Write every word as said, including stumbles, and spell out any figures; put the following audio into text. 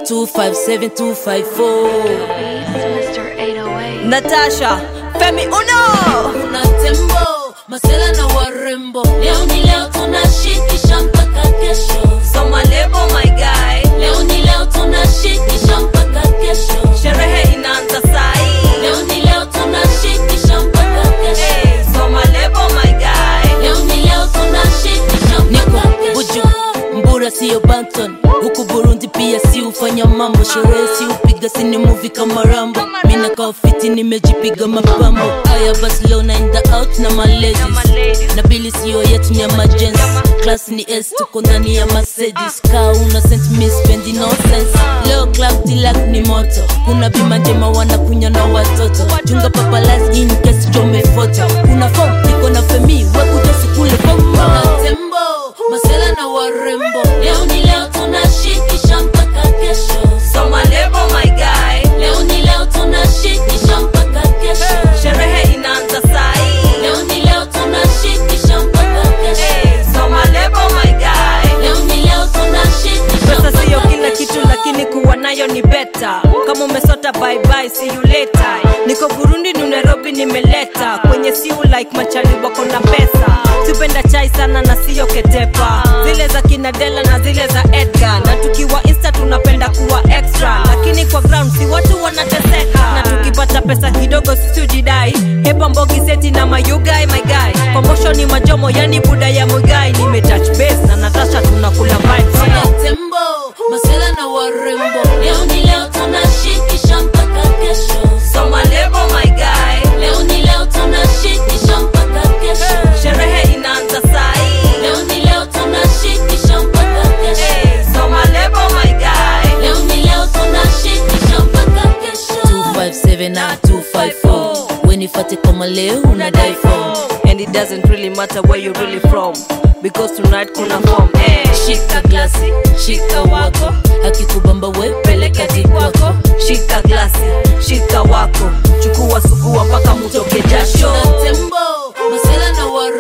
two five seven two five four. Mister eight oh eight. Natasha, Femi Uno. Una tembo, masela na warembo. Leo ni leo tunashikisha mpaka kesho. Soma lebo my guy. Leo ni leo tunashikisha mpaka kesho. Sherehe inaanza sai. Leo ni leo tunashikisha mpaka kesho. Hey, soma lebo my guy. Leo ni leo tunashikisha mpaka kesho. Buju, Mbura siyo Banton. Huku Burundi pia si ufanya mambo. Sherehe si upiga sini movie kama Rambo. Mina kaofiti nimejipiga mapambo. Aya basi leo naenda out na my ladies. Na bili siyo yetu ni emergency. Class ni S tuko ndani ya Mercedes. Kaa una sent me spendi no sense. Leo club tilak ni moto. Kuna bima njema wanakunya na watoto. Junga paparazzi in case jome photo. Kuna form niko na Femi wekuja sikule fomo. Una tembo, masela na warembo. Leo ni leo tunashikisha mpaka kesho. Soma lebo my guy. Leo ni leo tunashikisha mpaka kesho. Sherehe inaanza sai. Leo ni leo tunashikisha mpaka kesho. Hey, soma lebo my guy. Leo ni leo tunashikisha mpaka kesho. Pesa siyo kila kitu lakini kuwa nayo ni better. Kama umesota bye bye see you later. Niko Burundi ni Nairobi nimeleta. Kwenye siu like machali wako na pesa. Tupenda chai sana na siyo ketepa. Zile za Kinadela na zile za Edgar. Na tukiwa Insta tunapenda kuwa extra. Lakini kwa ground si watu wanateseka. Na tukipata pesa kidogo situjidai. Hepa mbogi seti na mayugai my guy. Promotion ni majomo yani buda ya mugai. Nime touch base na Natasha tunakula vibes. Una tembo, masela na warembo. Leo ni leo tunashikisha mpaka kesho. Soma lebo my guy. Leo ni leo tunashikisha mpaka kesho. Sherehe inaanza sai. Leo ni leo tunashikisha mpaka kesho. Hey, soma lebo my guy. Leo ni leo tunashikisha mpaka kesho. two five seven na two five four. Wenifate kama leo unadai form. And it doesn't really matter where you're really from, because tonight kuna form. Hey, Shika glasi, shika wako. Akikubamba we peleka dikwako. shika glasi, shika wako. Chukua sugua mpaka mutoke jasho. Una tembo, masela na warembo.